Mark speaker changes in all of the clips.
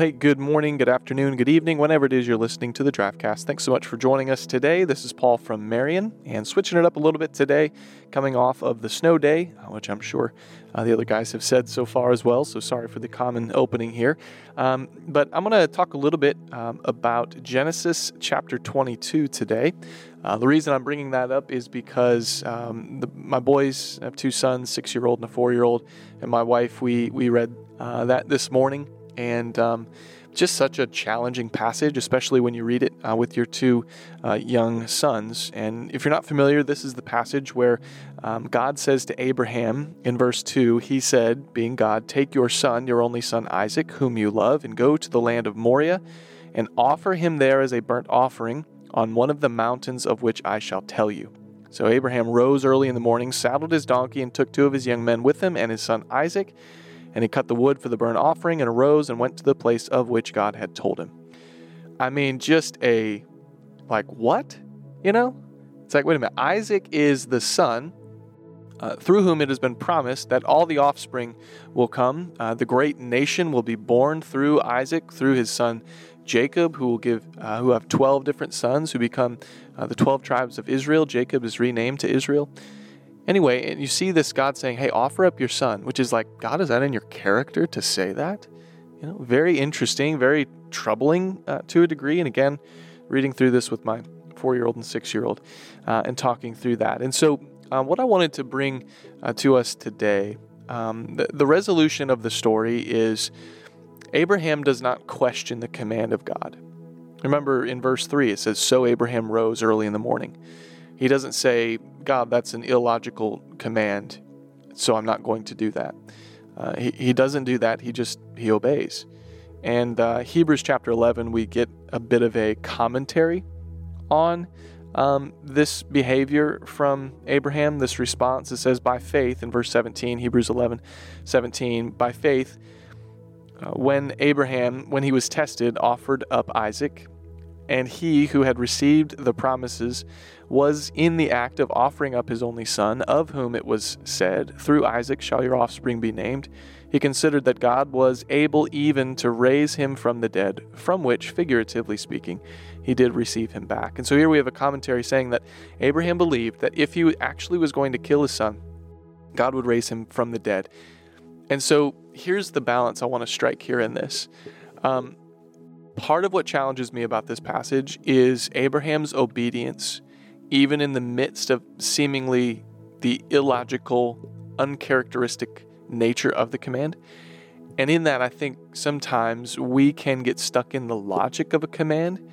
Speaker 1: Hey, good morning, good afternoon, good evening, whenever it is you're listening to the Draftcast. Thanks so much for joining us today. This is Paul from Marion, and switching it up a little bit today, coming off of the snow day, which I'm sure the other guys have said so far as well, so sorry for the common opening here. But I'm going to talk a little bit about Genesis chapter 22 today. The reason I'm bringing that up is because my boys have two sons, 6-year-old and a 4-year-old, and my wife, we read that this morning. And just such a challenging passage, especially when you read it with your two young sons. And if you're not familiar, this is the passage where God says to Abraham in verse 2, he said, being God, "Take your son, your only son Isaac, whom you love, and go to the land of Moriah, and offer him there as a burnt offering on one of the mountains of which I shall tell you." So Abraham rose early in the morning, saddled his donkey, and took 2 of his young men with him and his son Isaac. And he cut the wood for the burnt offering and arose and went to the place of which God had told him. I mean, just what? It's like, wait a minute. Isaac is the son through whom it has been promised that all the offspring will come. The great nation will be born through Isaac, through his son Jacob, who have 12 different sons who become the 12 tribes of Israel. Jacob is renamed to Israel. Anyway, and you see this God saying, hey, offer up your son, which is like, God, is that in your character to say that? Very interesting, very troubling to a degree. And again, reading through this with my 4-year-old and 6-year-old and talking through that. And so what I wanted to bring to us today, the resolution of the story is Abraham does not question the command of God. Remember in verse 3, it says, "So Abraham rose early in the morning." He doesn't say, God, that's an illogical command, so I'm not going to do that. He doesn't do that. He obeys. And Hebrews chapter 11, we get a bit of a commentary on this behavior from Abraham, this response. It says, by faith, in verse 17, Hebrews 11:17, by faith, when Abraham, when he was tested, offered up Isaac, and he who had received the promises was in the act of offering up his only son, of whom it was said, "Through Isaac shall your offspring be named." He considered that God was able even to raise him from the dead, from which, figuratively speaking, he did receive him back. And so here we have a commentary saying that Abraham believed that if he actually was going to kill his son, God would raise him from the dead. And so here's the balance I want to strike here in this. Part of what challenges me about this passage is Abraham's obedience, even in the midst of seemingly the illogical, uncharacteristic nature of the command. And in that, I think sometimes we can get stuck in the logic of a command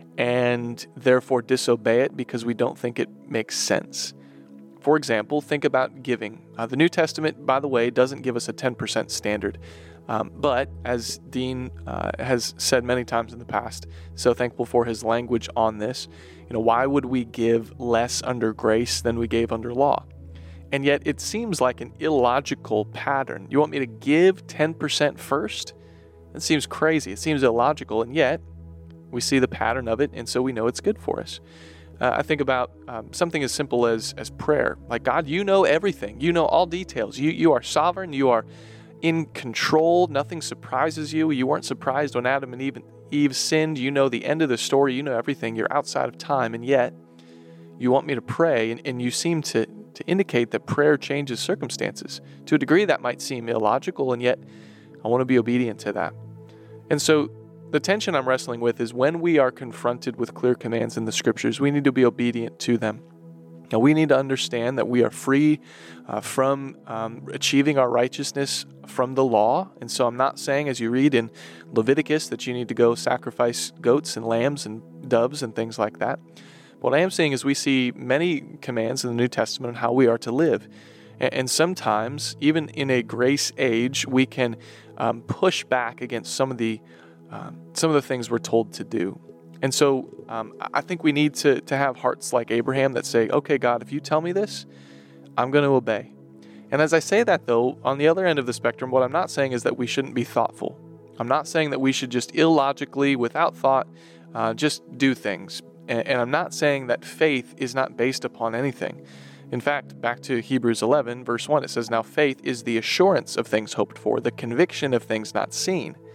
Speaker 1: and therefore disobey it because we don't think it makes sense. For example, think about giving. The New Testament, by the way, doesn't give us a 10% standard. But as Dean has said many times in the past, so thankful for his language on this, why would we give less under grace than we gave under law? And yet it seems like an illogical pattern. You want me to give 10% first? That seems crazy. It seems illogical, and yet we see the pattern of it, and so we know it's good for us. I think about something as simple as prayer. Like, God, you know everything. You know all details. You are sovereign. You are in control. Nothing surprises you. You weren't surprised when Adam and Eve sinned. You know the end of the story. You know everything. You're outside of time, and yet you want me to pray, and you seem to indicate that prayer changes circumstances. To a degree, that might seem illogical, and yet I want to be obedient to that. And so the tension I'm wrestling with is when we are confronted with clear commands in the Scriptures, we need to be obedient to them. Now, we need to understand that we are free from achieving our righteousness from the law. And so I'm not saying, as you read in Leviticus, that you need to go sacrifice goats and lambs and doves and things like that. What I am saying is we see many commands in the New Testament on how we are to live. And sometimes, even in a grace age, we can push back against some of the things we're told to do. And so I think we need to have hearts like Abraham that say, okay, God, if you tell me this, I'm going to obey. And as I say that, though, on the other end of the spectrum, what I'm not saying is that we shouldn't be thoughtful. I'm not saying that we should just illogically, without thought, just do things. And I'm not saying that faith is not based upon anything. In fact, back to Hebrews 11, verse 1, it says, "Now faith is the assurance of things hoped for, the conviction of things not seen."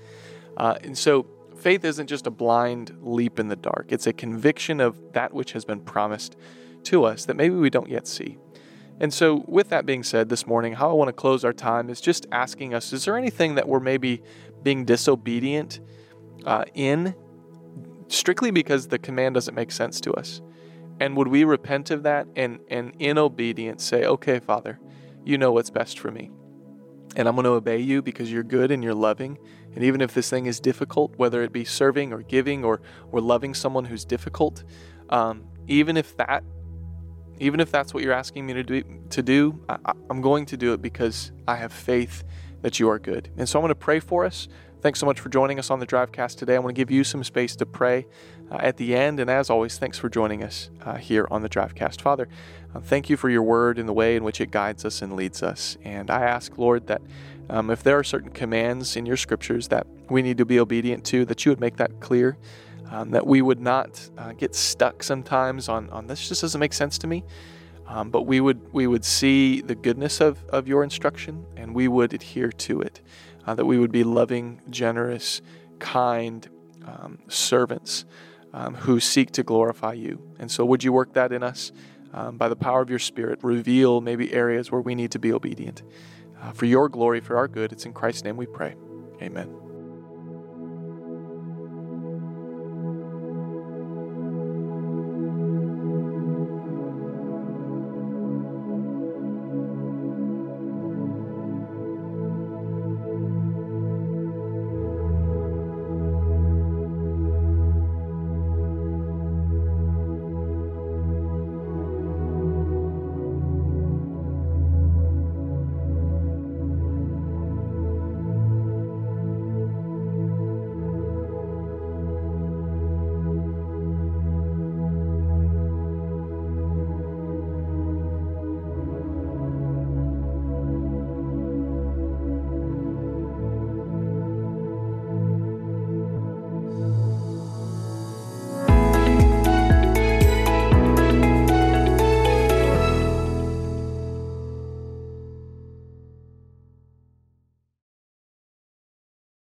Speaker 1: And so faith isn't just a blind leap in the dark. It's a conviction of that which has been promised to us that maybe we don't yet see. And so with that being said, this morning, how I want to close our time is just asking us, is there anything that we're maybe being disobedient in strictly because the command doesn't make sense to us? And would we repent of that and in obedience say, okay, Father, you know what's best for me. And I'm going to obey you because you're good and you're loving. And even if this thing is difficult, whether it be serving or giving or loving someone who's difficult, even if that's what you're asking me to do, I'm going to do it because I have faith that you are good. And so I'm going to pray for us. Thanks so much for joining us on the Drivecast today. I want to give you some space to pray at the end. And as always, thanks for joining us here on the Drivecast. Father, thank you for your word and the way in which it guides us and leads us. And I ask, Lord, that if there are certain commands in your scriptures that we need to be obedient to, that you would make that clear, that we would not get stuck sometimes on this just doesn't make sense to me, but we would see the goodness of your instruction and we would adhere to it, that we would be loving, generous, kind servants who seek to glorify you. And so would you work that in us by the power of your Spirit, reveal maybe areas where we need to be obedient. For your glory, for our good, it's in Christ's name we pray. Amen.